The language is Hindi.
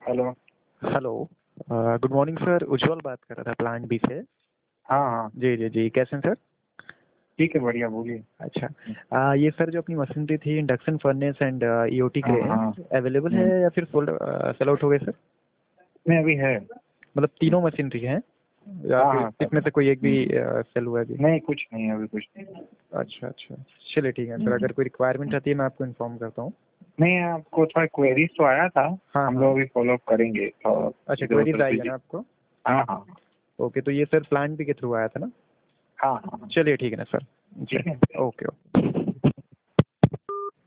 Hello. Hello. Good morning sir, Ujjwal बात कर रहा था प्लांट बी से। हाँ हाँ, जी जी जी, कैसे हैं सर? ठीक है, बढ़िया, बोलिए। अच्छा, ये सर जो अपनी मशीनरी थी इंडक्शन फर्नेस एंड ईओटी के हाँ हाँ। अवेलेबल है या फिर सोल्ड सेल आउट हो गए सर? नहीं, अभी है। मतलब तीनों मशीनरी हैं या हाँ फिर हाँ, सब इसमें है। से कोई एक भी सेल हुआ है अभी? नहीं, कुछ नहीं, अभी कुछ नहीं। अच्छा अच्छा, चलिए ठीक है सर, अगर कोई रिक्वायरमेंट आती है मैं आपको इन्फॉर्म करता हूँ। नहीं, आपको थोड़ा क्वेरीज तो आया था। हाँ हम हाँ। लोग अभी फॉलो अप करेंगे और अच्छा, इधर क्वेरीज उधर आई है ना विजिट। आपको? हाँ हाँ ओके, तो ये सर प्लांट बी के थ्रू आया था ना? हाँ हाँ हाँ। चलिए ठीक है ना सर। ठीक है। Okay okay.